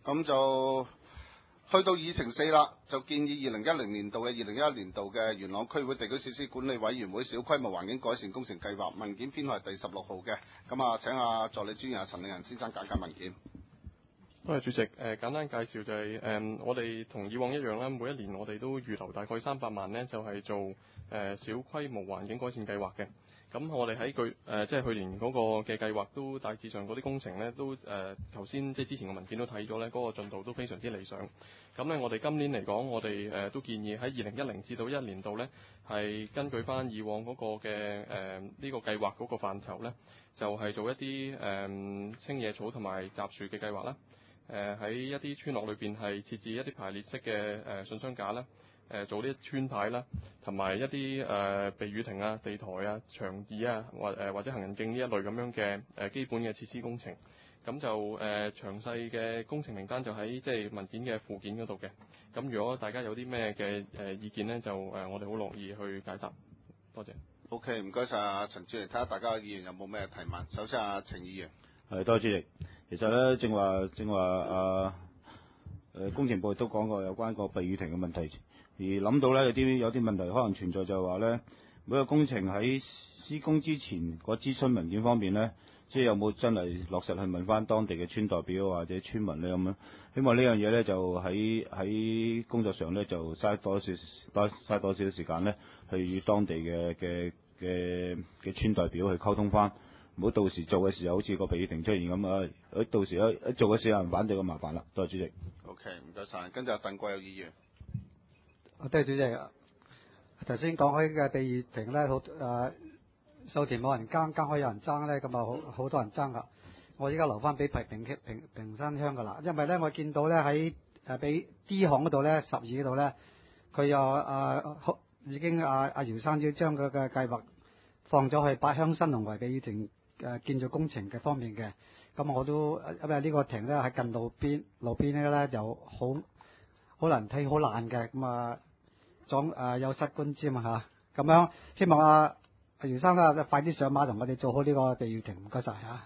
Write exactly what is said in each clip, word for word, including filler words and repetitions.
咁就去到議程四啦，就建議二零一零年度嘅二零一一年度嘅元朗區會地區設施管理委員會小規模環境改善工程計劃文件編號係第十六號嘅。咁啊，請啊助理專員陳令仁先生簡介文件。 多謝主席。誒、呃、簡單介紹就係、是、誒、呃、我哋同以往一樣啦，每一年我哋都預留大概三百萬呢，就係、是、做誒、呃、小規模環境改善計劃嘅。咁我哋喺佢誒即係去年嗰個嘅計劃都大致上嗰啲工程呢，都誒頭先即係之前嘅文件都睇咗呢，嗰、那個進度都非常之理想。咁呢，我哋今年嚟講，我哋誒、呃、都建議喺二零一零至到一年度呢，係根據翻以往嗰個嘅誒呢個計劃嗰個範疇呢，就係、是、做一啲誒、呃、清野草同埋雜樹嘅計劃啦。誒、呃、喺一啲村落裏邊係設置一啲排列式嘅誒信箱架啦。誒、呃、做啲村牌啦，同埋一啲誒、呃、避雨亭啊、地台啊、長椅啊，或誒、呃、或者行人徑呢一類咁樣嘅誒、呃、基本嘅設施工程。咁就誒、呃、詳細嘅工程名單就喺即係文件嘅附件嗰度嘅。咁如果大家有啲咩嘅誒意見呢，就誒、呃、我哋好樂意去解答。多謝。 OK， 唔該晒啊陳主任，睇下大家嘅議員有冇咩提問。首先啊，程議員。 係，多謝主席。其實咧，正話正話啊誒工程部都講過有關個避雨亭嘅問題。而諗到咧有啲有啲問題可能存在，就係話咧每個工程喺施工之前個諮詢文件方面咧，即係有冇真係落實去問翻當地嘅村代表或者村民咧咁樣？希望呢樣嘢咧就喺喺工作上咧就嘥多少多嘥多少時間咧，去與當地嘅嘅嘅嘅村代表去溝通翻，唔好到時做嘅時候好似個避雨亭出現咁啊！到時一一做嘅時候有人反對咁麻煩啦。多謝主席。 OK， 唔該晒。跟住阿鄧國有議員。 多謝主席。頭先講開嘅避雨亭咧，好誒，數田冇人耕，耕開有人爭咧，咁啊好好多人爭噶。我依家留翻俾平平平平山鄉噶啦，因為咧我見到咧喺誒俾 D 項嗰度咧十二嗰度咧，佢又誒已經阿阿姚生要將佢嘅計劃放咗去八鄉新農圍避雨亭誒建造工程嘅方面嘅。咁我都因為呢個亭咧喺近路邊路邊咧咧就好好難睇，好爛嘅咁啊。裝誒有失觀瞻啊嚇，咁樣希望阿阿姚生啦快啲上馬同我哋做好呢個避雨亭，唔該晒嚇。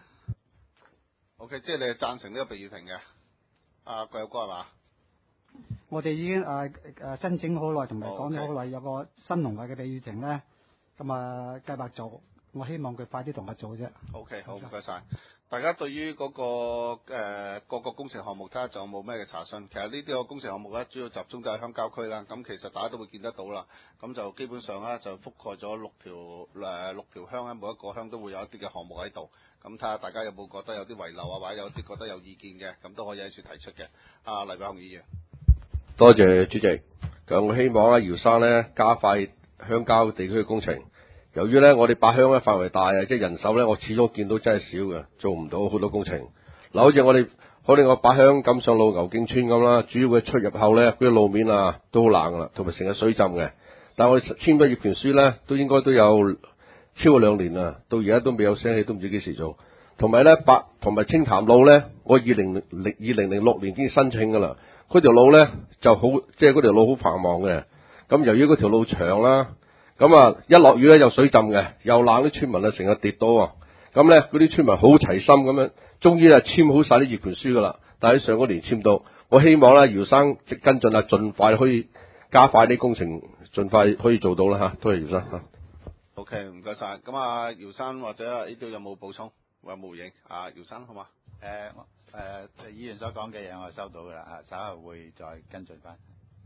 OK， 即係你係贊成呢個避雨亭嘅，阿郭有哥係嘛？ 我哋已經誒誒申請好耐，同埋講咗好耐， okay. 有個新農圍嘅避雨亭咧，咁啊計劃做，我希望佢快啲同我做啫。 OK， 好，唔該晒。大家對於嗰、那個誒、呃、各個工程項目睇下仲有冇咩嘅查詢？其實呢啲個工程項目咧，主要集中就喺鄉郊區啦。咁其實大家都會見得到啦。咁就基本上咧就覆蓋咗六條誒、呃、六條鄉咧，每一個鄉都會有一啲嘅項目喺度。咁睇下大家有冇覺得有啲遺漏啊，或者有啲覺得有意見嘅，咁都可以喺處提出嘅。阿黎偉雄議員， 多謝主席。咁我希望咧姚生咧加快鄉郊地區嘅工程。由於咧我哋八鄉咧範圍大啊，即係人手咧我始終見到真係少嘅，做唔到好多工程。嗱，好似我哋好似我八鄉錦上路牛徑村咁啦，主要嘅出入口咧嗰啲路面啊都好冷噶啦，同埋成日水浸嘅。但係我哋簽咗業權書咧，都應該都有超過兩年啦，到而家都未有聲氣，都唔知幾時做。同埋咧八同埋青潭路咧，我二零零二零零六年已經申請噶啦，嗰條路咧就好，即係嗰條路好繁忙嘅。咁由於嗰條路長啦。咁啊，一落雨咧又水浸嘅，又冷，啲村民啊成日跌倒啊。咁咧嗰啲村民好齊心咁樣，終於啊簽好晒啲業權書噶啦。但係上嗰年簽到，我希望咧姚生即跟進啊，盡快可以加快啲工程，盡快可以做到啦吓。多謝姚生吓。 OK， 唔該晒。咁啊，姚生或者呢度有冇補充或者回應？啊，姚生好嘛？ 誒、呃、誒，議員所講嘅嘢我收到噶啦，啊稍後會再跟進翻。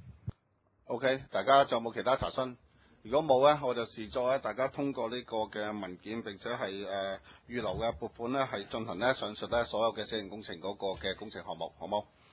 OK， 大家仲有冇其他查詢？如果冇咧，我就視作咧大家通過呢個嘅文件，並且係誒、呃、預留嘅撥款咧，係進行咧上述咧所有嘅小型工程嗰個嘅工程項目，好冇？